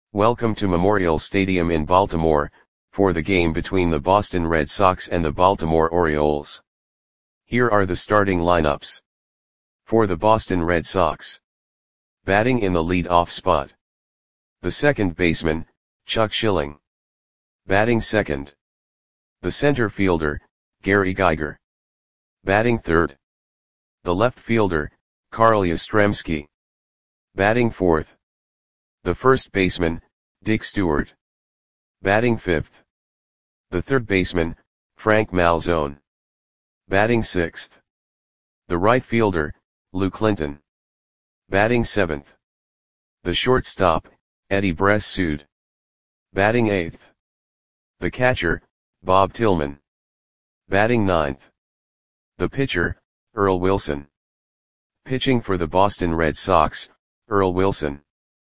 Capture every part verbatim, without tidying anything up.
Welcome to Memorial Stadium in Baltimore, for the game between the Boston Red Sox and the Baltimore Orioles. Here are the starting lineups. For the Boston Red Sox. Batting in the lead-off spot. The second baseman, Chuck Schilling. Batting second. The center fielder, Gary Geiger. Batting third. The left fielder, Carl Yastrzemski. Batting fourth. The first baseman, Dick Stewart. Batting fifth. The third baseman, Frank Malzone. Batting sixth. The right fielder, Lou Clinton. Batting seventh. The shortstop, Eddie Bressoud. Batting eighth. The catcher, Bob Tillman. Batting ninth. The pitcher, Earl Wilson. Pitching for the Boston Red Sox, Earl Wilson.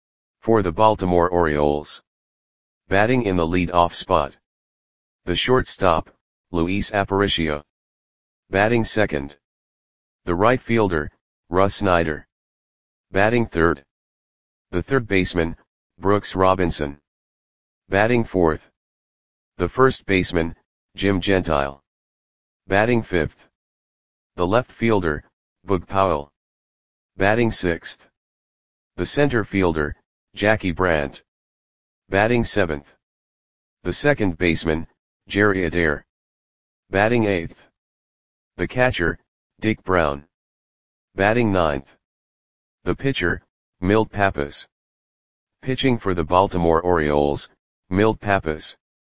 For the Baltimore Orioles. Batting in the lead-off spot. The shortstop, Luis Aparicio. Batting second. The right fielder, Russ Snyder. Batting third. The third baseman, Brooks Robinson. Batting fourth. The first baseman, Jim Gentile. Batting fifth. The left fielder, Boog Powell. Batting sixth. The center fielder, Jackie Brandt. Batting seventh. The second baseman, Jerry Adair. Batting eighth. The catcher, Dick Brown. Batting ninth. The pitcher, Milt Pappas. Pitching for the Baltimore Orioles, Milt Pappas.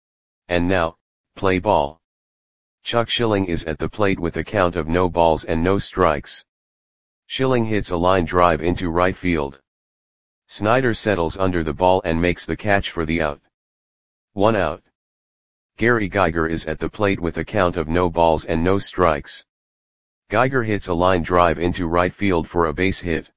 And now, play ball. Chuck Schilling is at the plate with a count of no balls and no strikes. Schilling hits a line drive into right field. Snyder settles under the ball and makes the catch for the out. One out. Gary Geiger is at the plate with a count of no balls and no strikes. Geiger hits a line drive into right field for a base hit.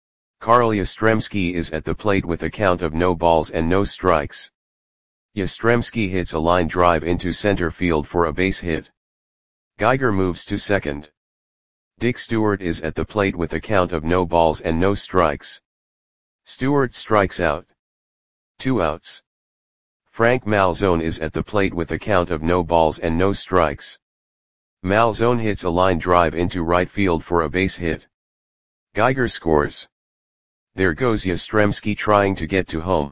Carl Yastrzemski is at the plate with a count of no balls and no strikes. Yastrzemski hits a line drive into center field for a base hit. Geiger moves to second. Dick Stewart is at the plate with a count of no balls and no strikes. Stewart strikes out. Two outs. Frank Malzone is at the plate with a count of no balls and no strikes. Malzone hits a line drive into right field for a base hit. Geiger scores. There goes Yastrzemski trying to get to home.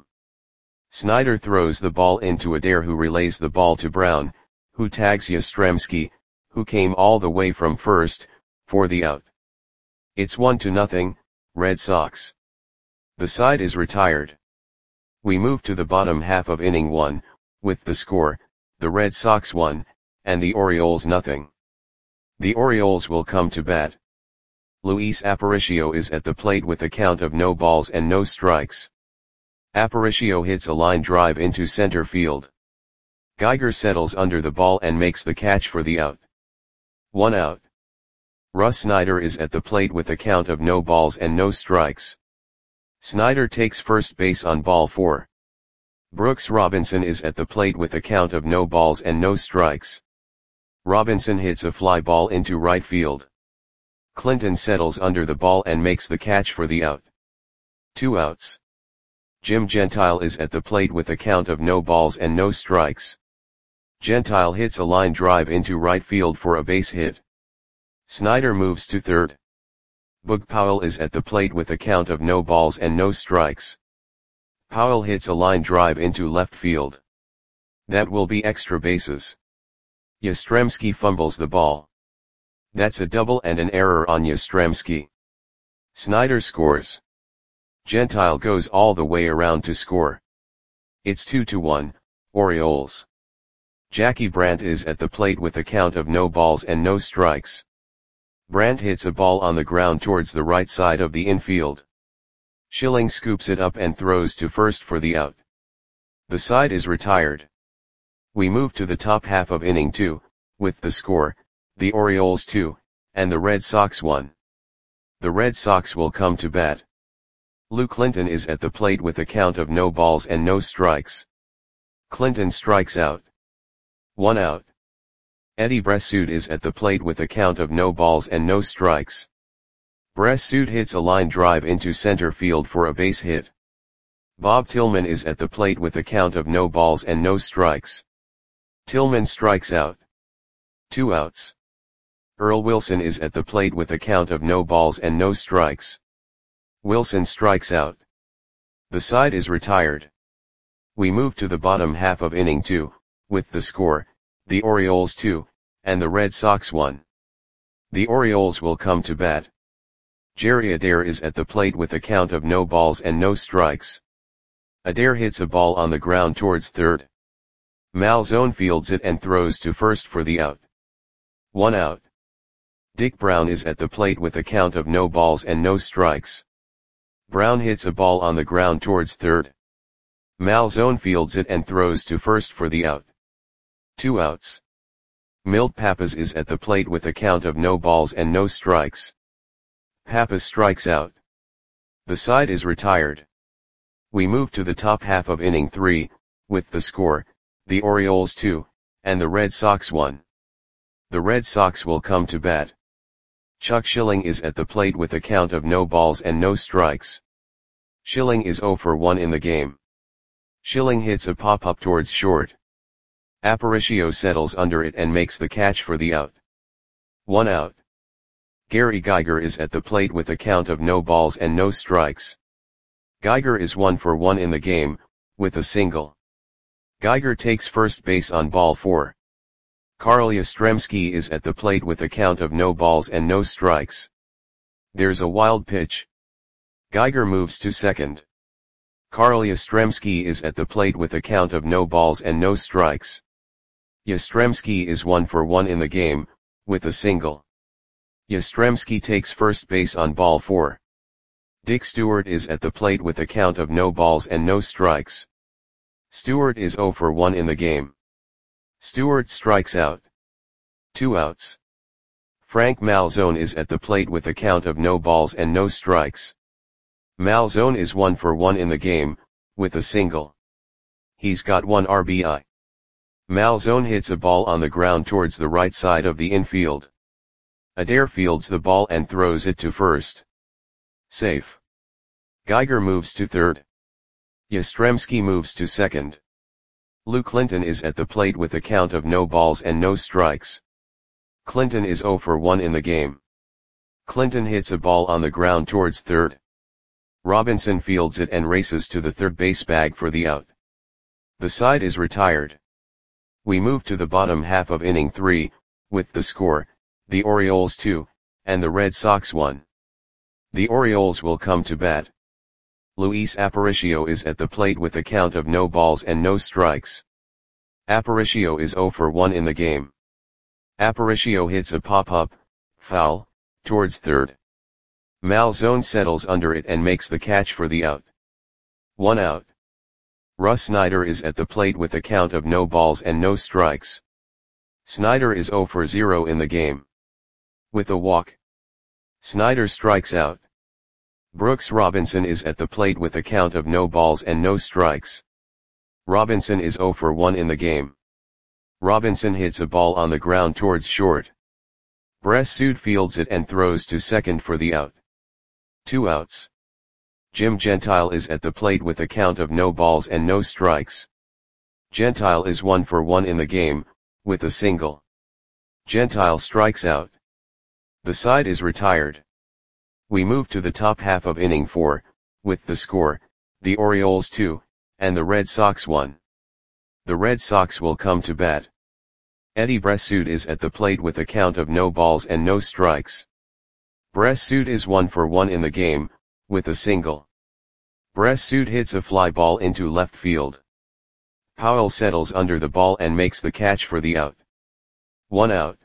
Snyder throws the ball into Adair, who relays the ball to Brown, who tags Yastrzemski, who came all the way from first, for the out. It's one to nothing, Red Sox. The side is retired. We move to the bottom half of inning one, with the score, the Red Sox one, and the Orioles nothing. The Orioles will come to bat. Luis Aparicio is at the plate with a count of no balls and no strikes. Aparicio hits a line drive into center field. Geiger settles under the ball and makes the catch for the out. One out. Russ Snyder is at the plate with a count of no balls and no strikes. Snyder takes first base on ball four. Brooks Robinson is at the plate with a count of no balls and no strikes. Robinson hits a fly ball into right field. Clinton settles under the ball and makes the catch for the out. Two outs. Jim Gentile is at the plate with a count of no balls and no strikes. Gentile hits a line drive into right field for a base hit. Snyder moves to third. Boog Powell is at the plate with a count of no balls and no strikes. Powell hits a line drive into left field. That will be extra bases. Yastrzemski fumbles the ball. That's a double and an error on Yastrzemski. Snyder scores. Gentile goes all the way around to score. It's two to one, Orioles. Jackie Brandt is at the plate with a count of no balls and no strikes. Brandt hits a ball on the ground towards the right side of the infield. Schilling scoops it up and throws to first for the out. The side is retired. We move to the top half of inning two, with the score, the Orioles two, and the Red Sox one. The Red Sox will come to bat. Lou Clinton is at the plate with a count of no balls and no strikes. Clinton strikes out. One out. Eddie Bressoud is at the plate with a count of no balls and no strikes. Bressoud hits a line drive into center field for a base hit. Bob Tillman is at the plate with a count of no balls and no strikes. Tillman strikes out. Two outs. Earl Wilson is at the plate with a count of no balls and no strikes. Wilson strikes out. The side is retired. We move to the bottom half of inning two, with the score, the Orioles two, and the Red Sox one. The Orioles will come to bat. Jerry Adair is at the plate with a count of no balls and no strikes. Adair hits a ball on the ground towards third. Malzone fields it and throws to first for the out. One out. Dick Brown is at the plate with a count of no balls and no strikes. Brown hits a ball on the ground towards third. Malzone fields it and throws to first for the out. Two outs. Milt Pappas is at the plate with a count of no balls and no strikes. Pappas strikes out. The side is retired. We move to the top half of inning three, with the score, the Orioles two, and the Red Sox one. The Red Sox will come to bat. Chuck Schilling is at the plate with a count of no balls and no strikes. Schilling is oh for one in the game. Schilling hits a pop-up towards short. Aparicio settles under it and makes the catch for the out. One out. Gary Geiger is at the plate with a count of no balls and no strikes. Geiger is one for one in the game, with a single. Geiger takes first base on ball four. Carl Yastrzemski is at the plate with a count of no balls and no strikes. There's a wild pitch. Geiger moves to second. Carl Yastrzemski is at the plate with a count of no balls and no strikes. Yastrzemski is one for one in the game, with a single. Yastrzemski takes first base on ball four. Dick Stewart is at the plate with a count of no balls and no strikes. Stewart is oh for one in the game. Stewart strikes out. Two outs. Frank Malzone is at the plate with a count of no balls and no strikes. Malzone is one for one in the game, with a single. He's got one R B I. Malzone hits a ball on the ground towards the right side of the infield. Adair fields the ball and throws it to first. Safe. Geiger moves to third. Yastrzemski moves to second. Lou Clinton is at the plate with a count of no balls and no strikes. Clinton is oh for one in the game. Clinton hits a ball on the ground towards third. Robinson fields it and races to the third base bag for the out. The side is retired. We move to the bottom half of inning three, with the score, the Orioles two, and the Red Sox one. The Orioles will come to bat. Luis Aparicio is at the plate with a count of no balls and no strikes. Aparicio is oh for one in the game. Aparicio hits a pop-up, foul, towards third. Malzone settles under it and makes the catch for the out. One out. Russ Snyder is at the plate with a count of no balls and no strikes. Snyder is oh for zero in the game. With a walk. Snyder strikes out. Brooks Robinson is at the plate with a count of no balls and no strikes. Robinson is oh for one in the game. Robinson hits a ball on the ground towards short. Bressud fields it and throws to second for the out. Two outs. Jim Gentile is at the plate with a count of no balls and no strikes. Gentile is one for one in the game, with a single. Gentile strikes out. The side is retired. We move to the top half of inning four, with the score, the Orioles two, and the Red Sox one. The Red Sox will come to bat. Eddie Bressud is at the plate with a count of no balls and no strikes. Bressud is one for one in the game, with a single. Bressud hits a fly ball into left field. Powell settles under the ball and makes the catch for the out. One out.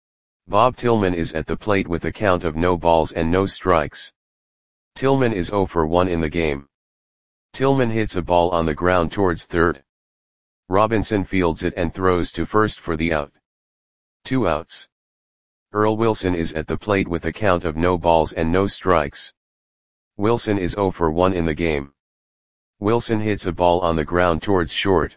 Bob Tillman is at the plate with a count of no balls and no strikes. Tillman is oh for one in the game. Tillman hits a ball on the ground towards third. Robinson fields it and throws to first for the out. Two outs. Earl Wilson is at the plate with a count of no balls and no strikes. Wilson is oh for one in the game. Wilson hits a ball on the ground towards short.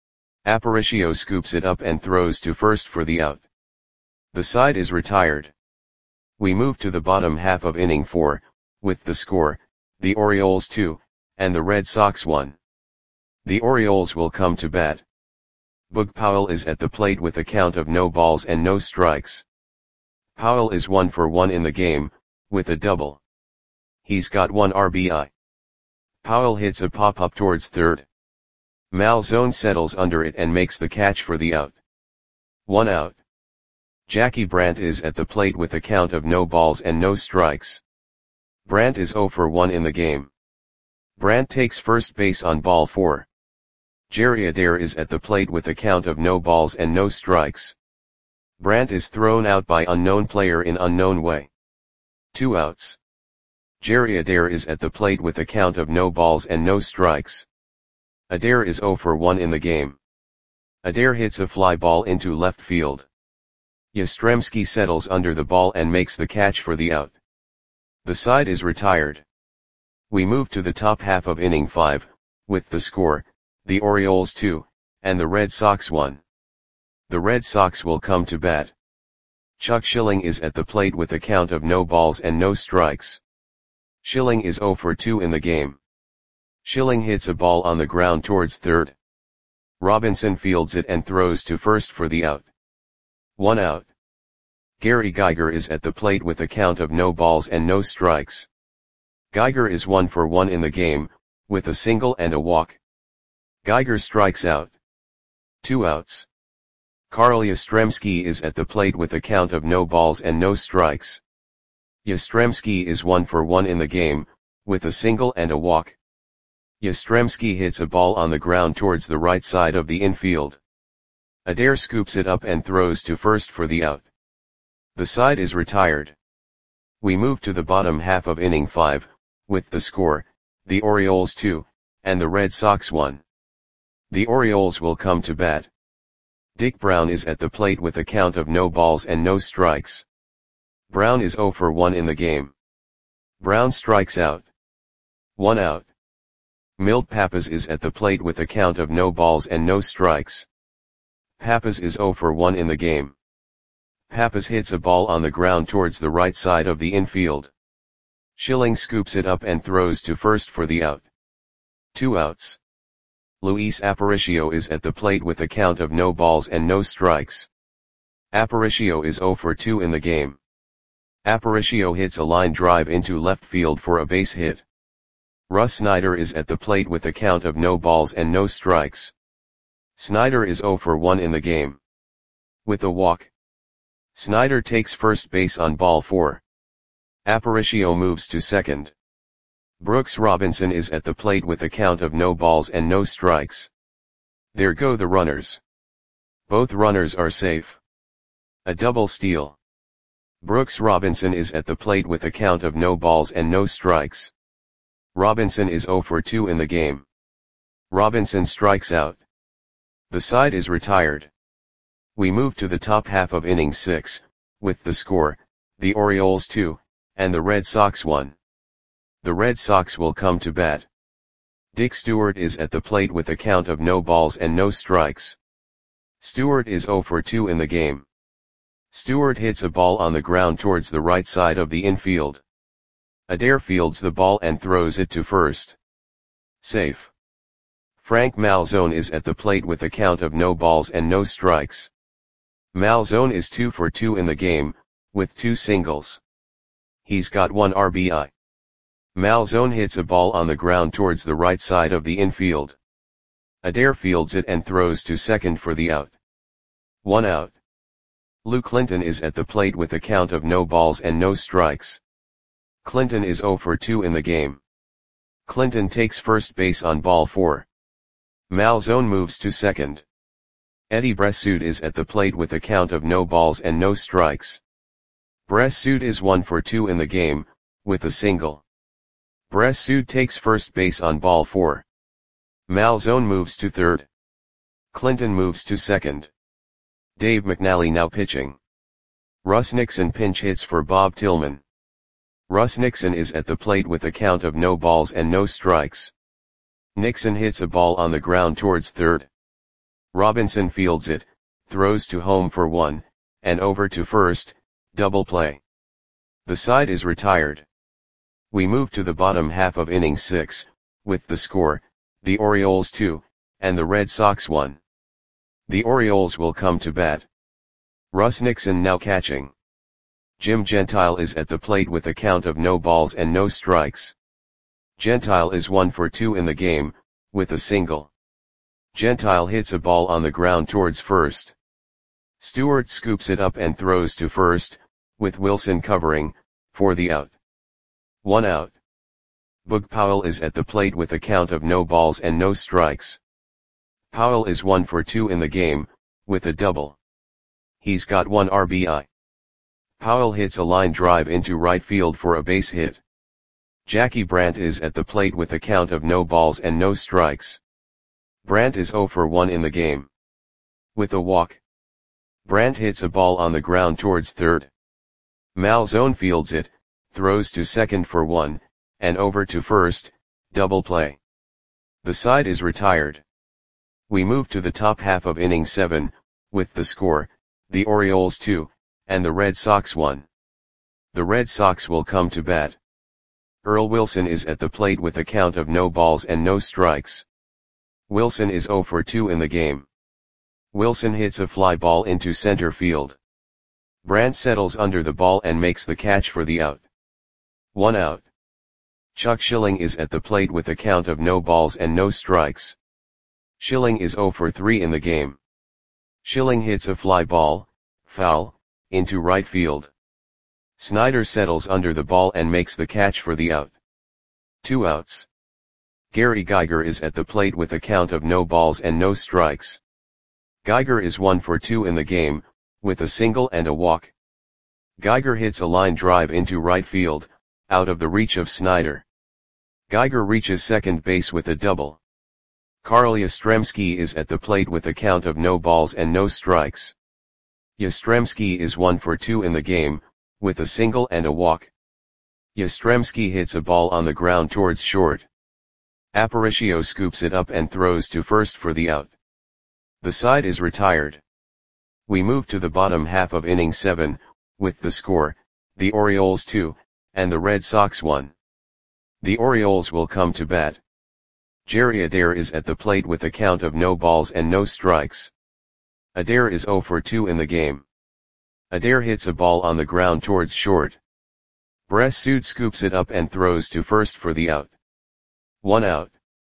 Aparicio scoops it up and throws to first for the out. The side is retired. We move to the bottom half of inning four, with the score, the Orioles two, and the Red Sox one. The Orioles will come to bat. Boog Powell is at the plate with a count of no balls and no strikes. Powell is one for one in the game, with a double. He's got one R B I. Powell hits a pop-up towards third. Malzone settles under it and makes the catch for the out. One out. Jackie Brandt is at the plate with a count of no balls and no strikes. Brandt is zero for one in the game. Brandt takes first base on ball four. Jerry Adair is at the plate with a count of no balls and no strikes. Brandt is thrown out by unknown player in unknown way. Two outs. Jerry Adair is at the plate with a count of no balls and no strikes. Adair is zero for one in the game. Adair hits a fly ball into left field. Yastrzemski settles under the ball and makes the catch for the out. The side is retired. We move to the top half of inning five, with the score, the Orioles two, and the Red Sox one. The Red Sox will come to bat. Chuck Schilling is at the plate with a count of no balls and no strikes. Schilling is zero for two in the game. Schilling hits a ball on the ground towards third. Robinson fields it and throws to first for the out. One out. Gary Geiger is at the plate with a count of no balls and no strikes. Geiger is one for one in the game, with a single and a walk. Geiger strikes out. Two outs. Carl Yastrzemski is at the plate with a count of no balls and no strikes. Yastrzemski is one for one in the game, with a single and a walk. Yastrzemski hits a ball on the ground towards the right side of the infield. Adair scoops it up and throws to first for the out. The side is retired. We move to the bottom half of inning five, with the score, the Orioles two, and the Red Sox one. The Orioles will come to bat. Dick Brown is at the plate with a count of no balls and no strikes. Brown is zero for one in the game. Brown strikes out. One out. Milt Pappas is at the plate with a count of no balls and no strikes. Pappas is zero for one in the game. Pappas hits a ball on the ground towards the right side of the infield. Schilling scoops it up and throws to first for the out. Two outs. Luis Aparicio is at the plate with a count of no balls and no strikes. Aparicio is zero for two in the game. Aparicio hits a line drive into left field for a base hit. Russ Snyder is at the plate with a count of no balls and no strikes. Snyder is zero for one in the game. With a walk. Snyder takes first base on ball four. Aparicio moves to second. Brooks Robinson is at the plate with a count of no balls and no strikes. There go the runners. Both runners are safe. A double steal. Brooks Robinson is at the plate with a count of no balls and no strikes. Robinson is zero for two in the game. Robinson strikes out. The side is retired. We move to the top half of inning six, with the score, the Orioles two, and the Red Sox one. The Red Sox will come to bat. Dick Stewart is at the plate with a count of no balls and no strikes. Stewart is zero for two in the game. Stewart hits a ball on the ground towards the right side of the infield. Adair fields the ball and throws it to first. Safe. Frank Malzone is at the plate with a count of no balls and no strikes. Malzone is two for two in the game, with two singles. He's got one R B I. Malzone hits a ball on the ground towards the right side of the infield. Adair fields it and throws to second for the out. One out. Lou Clinton is at the plate with a count of no balls and no strikes. Clinton is zero for two in the game. Clinton takes first base on ball four. Malzone moves to second. Eddie Bressoud is at the plate with a count of no balls and no strikes. Bressoud is one for two in the game, with a single. Bressoud takes first base on ball four. Malzone moves to third. Clinton moves to second. Dave McNally now pitching. Russ Nixon pinch hits for Bob Tillman. Russ Nixon is at the plate with a count of no balls and no strikes. Nixon hits a ball on the ground towards third. Robinson fields it, throws to home for one, and over to first, double play. The side is retired. We move to the bottom half of inning six, with the score, the Orioles two, and the Red Sox one. The Orioles will come to bat. Russ Nixon now catching. Jim Gentile is at the plate with a count of no balls and no strikes. Gentile is one for two in the game, with a single. Gentile hits a ball on the ground towards first. Stewart scoops it up and throws to first, with Wilson covering, for the out. One out. Boog Powell is at the plate with a count of no balls and no strikes. Powell is one for two in the game, with a double. He's got one R B I. Powell hits a line drive into right field for a base hit. Jackie Brandt is at the plate with a count of no balls and no strikes. Brandt is zero for one in the game. With a walk. Brandt hits a ball on the ground towards third. Malzone fields it, throws to second for one, and over to first, double play. The side is retired. We move to the top half of inning seven, with the score, the Orioles two, and the Red Sox one. The Red Sox will come to bat. Earl Wilson is at the plate with a count of no balls and no strikes. Wilson is zero for two in the game. Wilson hits a fly ball into center field. Brandt settles under the ball and makes the catch for the out. One out. Chuck Schilling is at the plate with a count of no balls and no strikes. Schilling is zero for three in the game. Schilling hits a fly ball, foul, into right field. Snyder settles under the ball and makes the catch for the out. Two outs. Gary Geiger is at the plate with a count of no balls and no strikes. Geiger is one for two in the game, with a single and a walk. Geiger hits a line drive into right field, out of the reach of Snyder. Geiger reaches second base with a double. Carl Yastrzemski is at the plate with a count of no balls and no strikes. Yastrzemski is one for two in the game, with a single and a walk. Yastrzemski hits a ball on the ground towards short. Aparicio scoops it up and throws to first for the out. The side is retired. We move to the bottom half of inning seven, with the score, the Orioles two, and the Red Sox one. The Orioles will come to bat. Jerry Adair is at the plate with a count of no balls and no strikes. Adair is zero for two in the game. Adair hits a ball on the ground towards short. Bressud scoops it up and throws to first for the out. One out.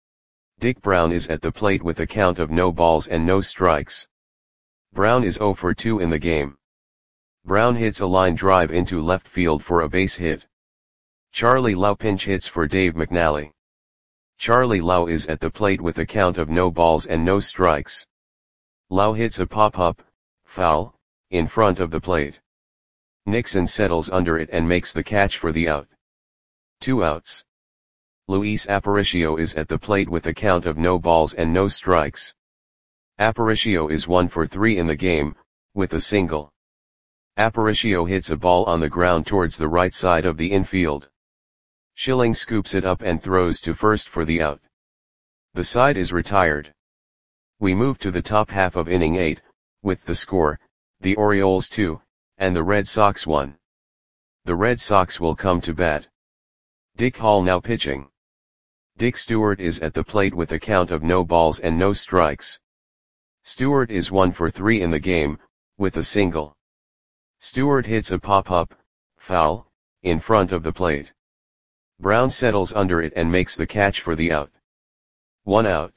Dick Brown is at the plate with a count of no balls and no strikes. Brown is zero for two in the game. Brown hits a line drive into left field for a base hit. Charlie Lau pinch hits for Dave McNally. Charlie Lau is at the plate with a count of no balls and no strikes. Lau hits a pop-up, foul, in front of the plate. Nixon settles under it and makes the catch for the out. Two outs. Luis Aparicio is at the plate with a count of no balls and no strikes. Aparicio is one for three in the game, with a single. Aparicio hits a ball on the ground towards the right side of the infield. Schilling scoops it up and throws to first for the out. The side is retired. We move to the top half of inning eight, with the score, the Orioles two, and the Red Sox one. The Red Sox will come to bat. Dick Hall now pitching. Dick Stewart is at the plate with a count of no balls and no strikes. Stewart is one for three in the game, with a single. Stewart hits a pop-up, foul, in front of the plate. Brown settles under it and makes the catch for the out. One out.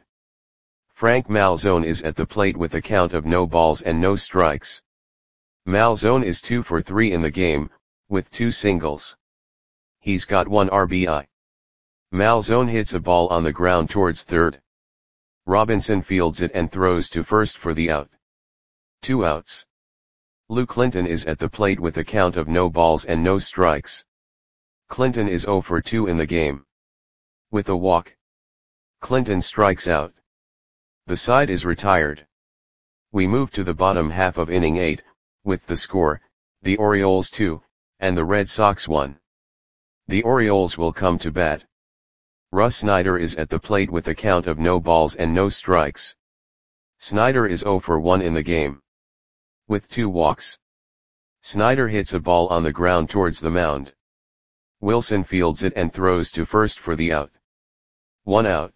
Frank Malzone is at the plate with a count of no balls and no strikes. Malzone is two for three in the game, with two singles. He's got one R B I. Malzone hits a ball on the ground towards third. Robinson fields it and throws to first for the out. Two outs. Lou Clinton is at the plate with a count of no balls and no strikes. Clinton is zero for two in the game. With a walk. Clinton strikes out. The side is retired. We move to the bottom half of inning eight, with the score, the Orioles two, and the Red Sox one. The Orioles will come to bat. Russ Snyder is at the plate with a count of no balls and no strikes. Snyder is zero for one in the game. With two walks. Snyder hits a ball on the ground towards the mound. Wilson fields it and throws to first for the out. One out.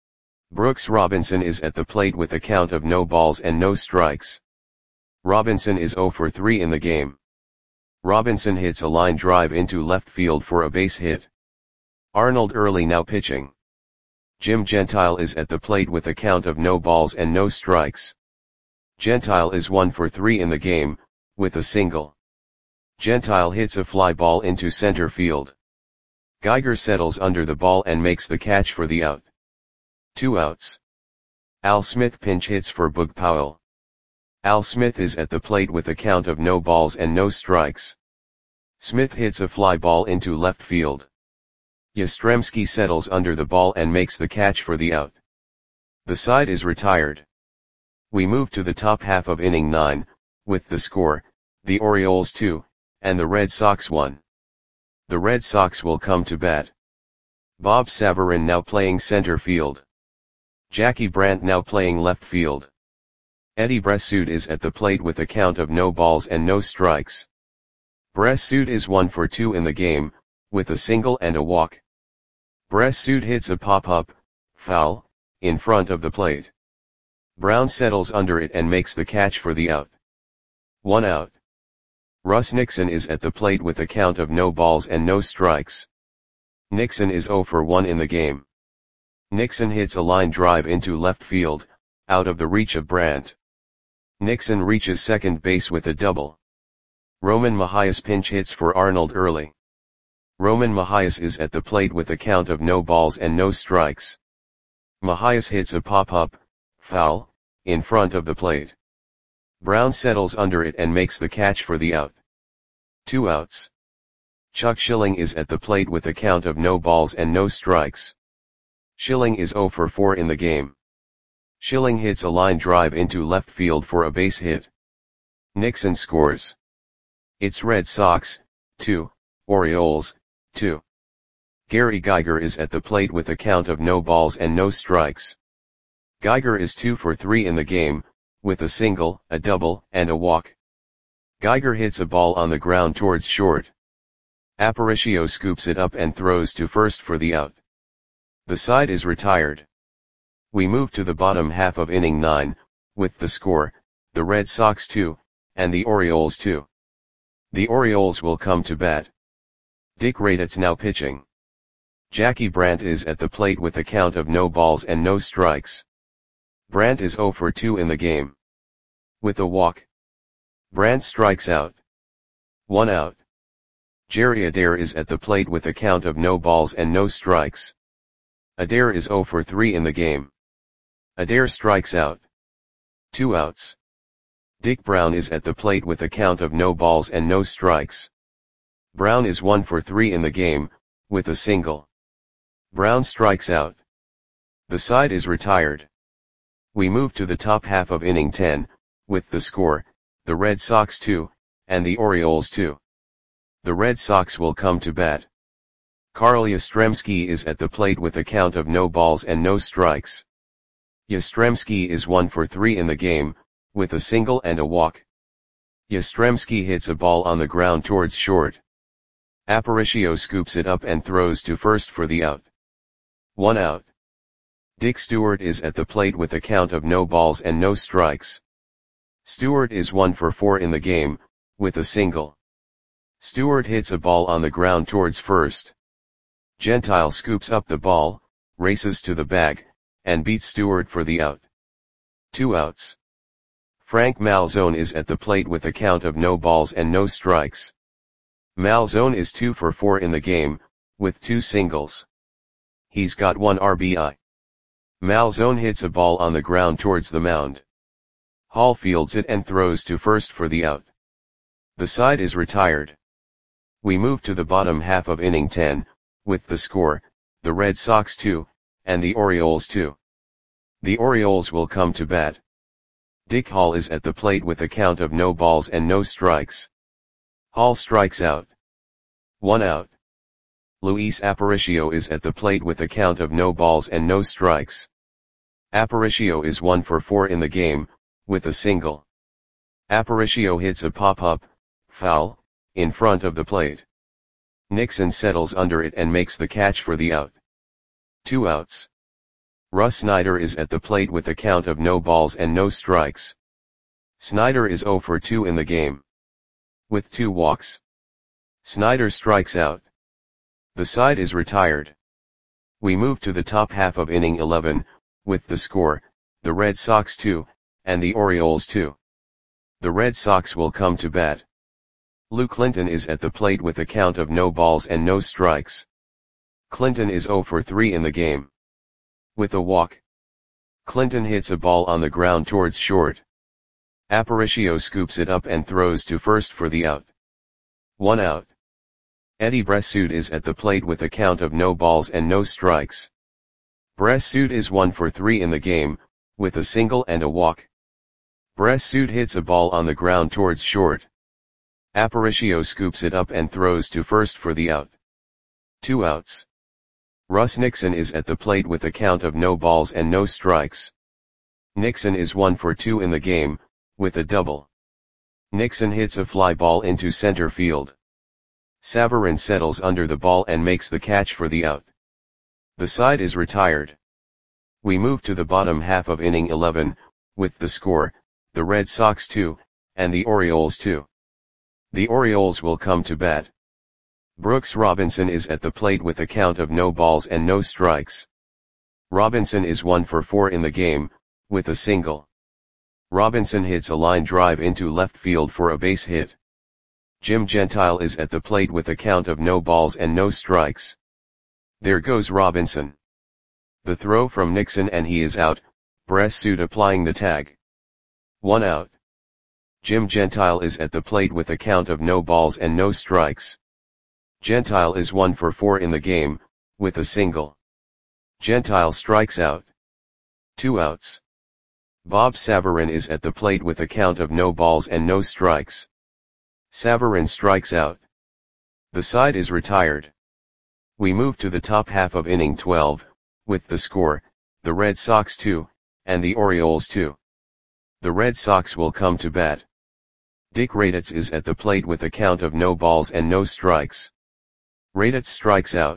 Brooks Robinson is at the plate with a count of no balls and no strikes. Robinson is zero for three in the game. Robinson hits a line drive into left field for a base hit. Arnold Early now pitching. Jim Gentile is at the plate with a count of no balls and no strikes. Gentile is one for three in the game, with a single. Gentile hits a fly ball into center field. Geiger settles under the ball and makes the catch for the out. Two outs. Al Smith pinch hits for Boog Powell. Al Smith is at the plate with a count of no balls and no strikes. Smith hits a fly ball into left field. Yastrzemski settles under the ball and makes the catch for the out. The side is retired. We move to the top half of inning nine, with the score, the Orioles two, and the Red Sox one. The Red Sox will come to bat. Bob Savarin now playing center field. Jackie Brandt now playing left field. Eddie Bressoud is at the plate with a count of no balls and no strikes. Bressoud is one for two in the game, with a single and a walk. Bressoud hits a pop-up, foul, in front of the plate. Brown settles under it and makes the catch for the out. One out. Russ Nixon is at the plate with a count of no balls and no strikes. Nixon is zero for one in the game. Nixon hits a line drive into left field, out of the reach of Brandt. Nixon reaches second base with a double. Roman Mahias pinch hits for Arnold Early. Roman Mahias is at the plate with a count of no balls and no strikes. Mahias hits a pop-up, foul, in front of the plate. Brown settles under it and makes the catch for the out. Two outs. Chuck Schilling is at the plate with a count of no balls and no strikes. Schilling is zero for four in the game. Schilling hits a line drive into left field for a base hit. Nixon scores. It's Red Sox, two, Orioles, two. Gary Geiger is at the plate with a count of no balls and no strikes. Geiger is two for three in the game, with a single, a double, and a walk. Geiger hits a ball on the ground towards short. Aparicio scoops it up and throws to first for the out. The side is retired. We move to the bottom half of inning nine, with the score, the Red Sox two, and the Orioles two. The Orioles will come to bat. Dick Raditz now pitching. Jackie Brandt is at the plate with a count of no balls and no strikes. Brandt is zero for two in the game. With a walk. Brandt strikes out. One out. Jerry Adair is at the plate with a count of no balls and no strikes. Adair is zero for three in the game. Adair strikes out. Two outs. Dick Brown is at the plate with a count of no balls and no strikes. Brown is one for three in the game, with a single. Brown strikes out. The side is retired. We move to the top half of inning ten, with the score, the Red Sox two, and the Orioles two. The Red Sox will come to bat. Carl Yastrzemski is at the plate with a count of no balls and no strikes. Yastrzemski is one for three in the game, with a single and a walk. Yastrzemski hits a ball on the ground towards short. Aparicio scoops it up and throws to first for the out. One out. Dick Stewart is at the plate with a count of no balls and no strikes. Stewart is one for four in the game, with a single. Stewart hits a ball on the ground towards first. Gentile scoops up the ball, races to the bag, and beats Stewart for the out. Two outs. Frank Malzone is at the plate with a count of no balls and no strikes. Malzone is two for four in the game, with two singles. He's got one R B I. Malzone hits a ball on the ground towards the mound. Hall fields it and throws to first for the out. The side is retired. We move to the bottom half of inning ten, with the score, the Red Sox two, and the Orioles two. The Orioles will come to bat. Dick Hall is at the plate with a count of no balls and no strikes. Hall strikes out. One out. Luis Aparicio is at the plate with a count of no balls and no strikes. Aparicio is one for four in the game, with a single. Aparicio hits a pop-up, foul, in front of the plate. Nixon settles under it and makes the catch for the out. Two outs. Russ Snyder is at the plate with a count of no balls and no strikes. Snyder is zero for two in the game, with two walks. Snyder strikes out. The side is retired. We move to the top half of inning eleven, with the score, the Red Sox two, and the Orioles two. The Red Sox will come to bat. Lou Clinton is at the plate with a count of no balls and no strikes. Clinton is zero for three in the game, with a walk. Clinton hits a ball on the ground towards short. Aparicio scoops it up and throws to first for the out. One out. Eddie Bressoud is at the plate with a count of no balls and no strikes. Bressoud is one for three in the game, with a single and a walk. Bressoud hits a ball on the ground towards short. Aparicio scoops it up and throws to first for the out. Two outs. Russ Nixon is at the plate with a count of no balls and no strikes. Nixon is one for two in the game, with a double. Nixon hits a fly ball into center field. Savarin settles under the ball and makes the catch for the out. The side is retired. We move to the bottom half of inning eleven, with the score, the Red Sox two, and the Orioles two. The Orioles will come to bat. Brooks Robinson is at the plate with a count of no balls and no strikes. Robinson is one for four in the game, with a single. Robinson hits a line drive into left field for a base hit. Jim Gentile is at the plate with a count of no balls and no strikes. There goes Robinson. The throw from Nixon and he is out, Bressoud applying the tag. One out. Jim Gentile is at the plate with a count of no balls and no strikes. Gentile is one for four in the game, with a single. Gentile strikes out. Two outs. Bob Savarin is at the plate with a count of no balls and no strikes. Savarin strikes out. The side is retired. We move to the top half of inning twelve, with the score, the Red Sox two, and the Orioles two. The Red Sox will come to bat. Dick Raditz is at the plate with a count of no balls and no strikes. Raditz strikes out.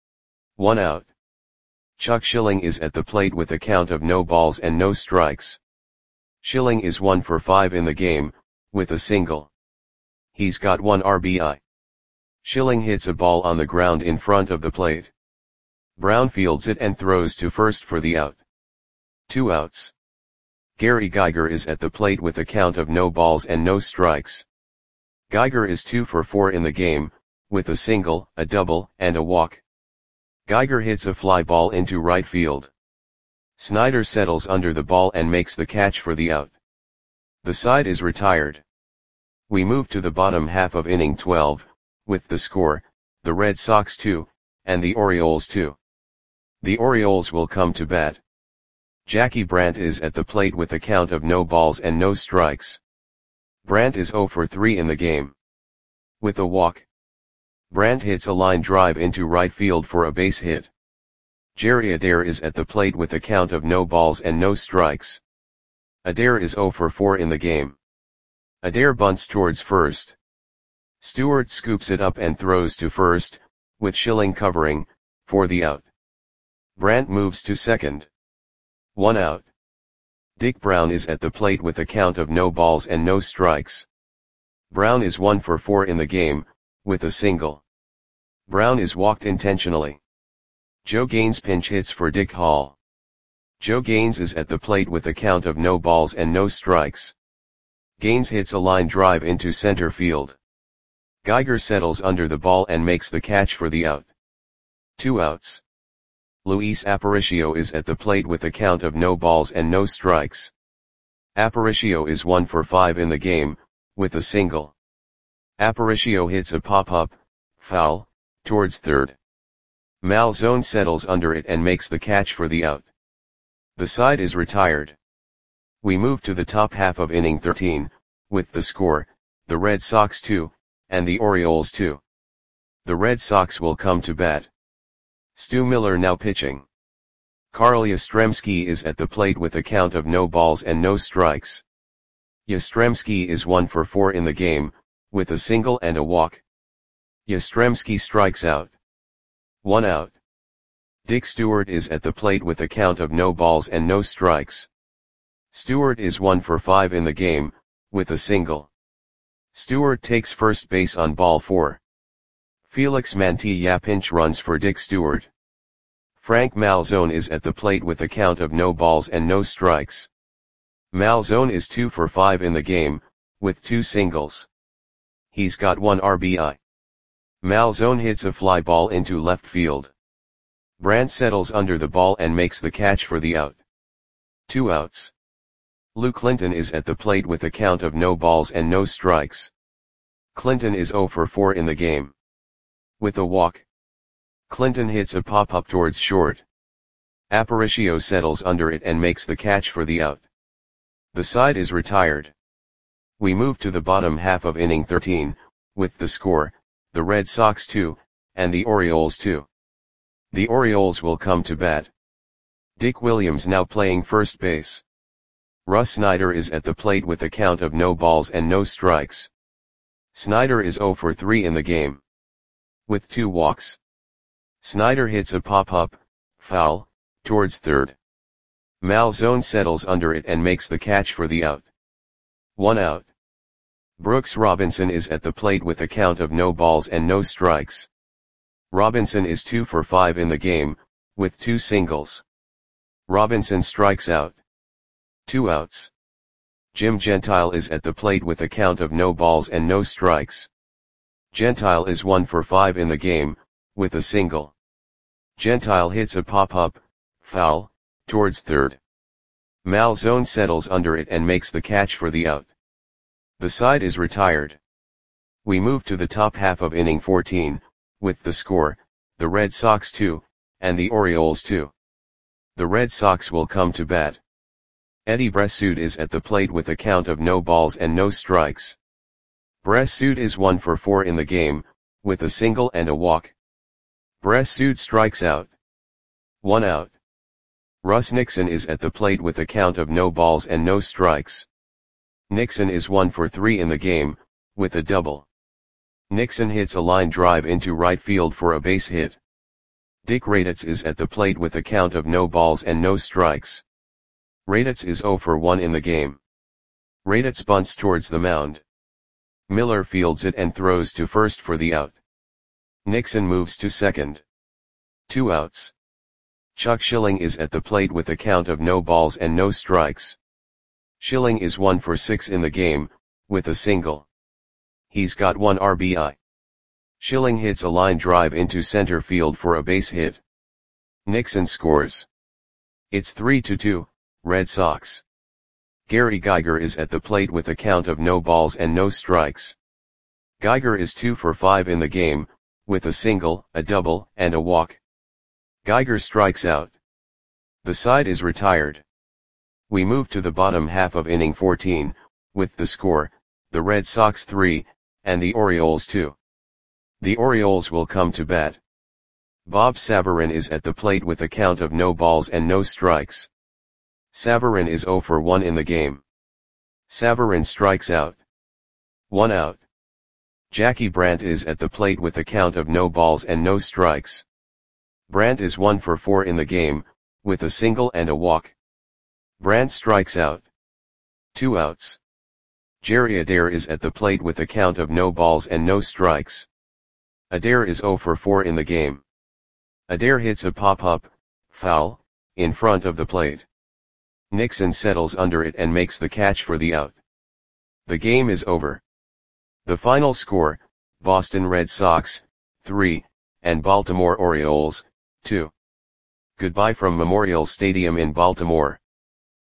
One out. Chuck Schilling is at the plate with a count of no balls and no strikes. Schilling is one for five in the game, with a single. He's got one R B I. Schilling hits a ball on the ground in front of the plate. Brown fields it and throws to first for the out. Two outs. Gary Geiger is at the plate with a count of no balls and no strikes. Geiger is two for four in the game, with a single, a double, and a walk. Geiger hits a fly ball into right field. Snyder settles under the ball and makes the catch for the out. The side is retired. We move to the bottom half of inning twelve, with the score, the Red Sox two, and the Orioles two. The Orioles will come to bat. Jackie Brandt is at the plate with a count of no balls and no strikes. Brandt is zero for three in the game, with a walk. Brandt hits a line drive into right field for a base hit. Jerry Adair is at the plate with a count of no balls and no strikes. Adair is zero for four in the game. Adair bunts towards first. Stewart scoops it up and throws to first, with Schilling covering, for the out. Brandt moves to second. One out. Dick Brown is at the plate with a count of no balls and no strikes. Brown is one for four in the game, with a single. Brown is walked intentionally. Joe Gaines pinch hits for Dick Hall. Joe Gaines is at the plate with a count of no balls and no strikes. Gaines hits a line drive into center field. Geiger settles under the ball and makes the catch for the out. Two outs. Luis Aparicio is at the plate with a count of no balls and no strikes. Aparicio is one for five in the game, with a single. Aparicio hits a pop-up, foul, towards third. Malzone settles under it and makes the catch for the out. The side is retired. We move to the top half of inning thirteen, with the score, the Red Sox two, and the Orioles two. The Red Sox will come to bat. Stu Miller now pitching. Carl Yastrzemski is at the plate with a count of no balls and no strikes. Yastrzemski is one for four in the game, with a single and a walk. Yastrzemski strikes out. One out. Dick Stewart is at the plate with a count of no balls and no strikes. Stewart is one for five in the game, with a single. Stewart takes first base on ball four. Felix Mantilla pinch runs for Dick Stewart. Frank Malzone is at the plate with a count of no balls and no strikes. Malzone is two for five in the game, with two singles. He's got one R B I. Malzone hits a fly ball into left field. Brandt settles under the ball and makes the catch for the out. Two outs. Lou Clinton is at the plate with a count of no balls and no strikes. Clinton is zero for four in the game. With a walk. Clinton hits a pop-up towards short. Aparicio settles under it and makes the catch for the out. The side is retired. We move to the bottom half of inning thirteen, with the score, the Red Sox two, and the Orioles two. The Orioles will come to bat. Dick Williams now playing first base. Russ Snyder is at the plate with a count of no balls and no strikes. Snyder is zero for three in the game. With two walks. Snyder hits a pop-up, foul, towards third. Malzone settles under it and makes the catch for the out. One out. Brooks Robinson is at the plate with a count of no balls and no strikes. Robinson is two for five in the game, with two singles. Robinson strikes out. Two outs. Jim Gentile is at the plate with a count of no balls and no strikes. Gentile is one for five in the game, with a single. Gentile hits a pop-up, foul, towards third. Malzone settles under it and makes the catch for the out. The side is retired. We move to the top half of inning fourteen, with the score, the Red Sox two, and the Orioles two. The Red Sox will come to bat. Eddie Bressoud is at the plate with a count of no balls and no strikes. Bressoud is one for four in the game, with a single and a walk. Bressoud strikes out. One out. Russ Nixon is at the plate with a count of no balls and no strikes. Nixon is one for three in the game, with a double. Nixon hits a line drive into right field for a base hit. Dick Raditz is at the plate with a count of no balls and no strikes. Raditz is zero for one in the game. Raditz bunts towards the mound. Miller fields it and throws to first for the out. Nixon moves to second. Two outs. Chuck Schilling is at the plate with a count of no balls and no strikes. Schilling is one for six in the game, with a single. He's got one R B I. Schilling hits a line drive into center field for a base hit. Nixon scores. It's three to two, Red Sox. Gary Geiger is at the plate with a count of no balls and no strikes. Geiger is two for five in the game, with a single, a double, and a walk. Geiger strikes out. The side is retired. We move to the bottom half of inning fourteen, with the score, the Red Sox three, and the Orioles two. The Orioles will come to bat. Bob Savarin is at the plate with a count of no balls and no strikes. Savarin is zero for one in the game. Savarin strikes out. One out. Jackie Brandt is at the plate with a count of no balls and no strikes. Brandt is one for four in the game, with a single and a walk. Brandt strikes out. Two outs. Jerry Adair is at the plate with a count of no balls and no strikes. Adair is zero for four in the game. Adair hits a pop-up, foul, in front of the plate. Nixon settles under it and makes the catch for the out. The game is over. The final score, Boston Red Sox, three, and Baltimore Orioles, two. Goodbye from Memorial Stadium in Baltimore.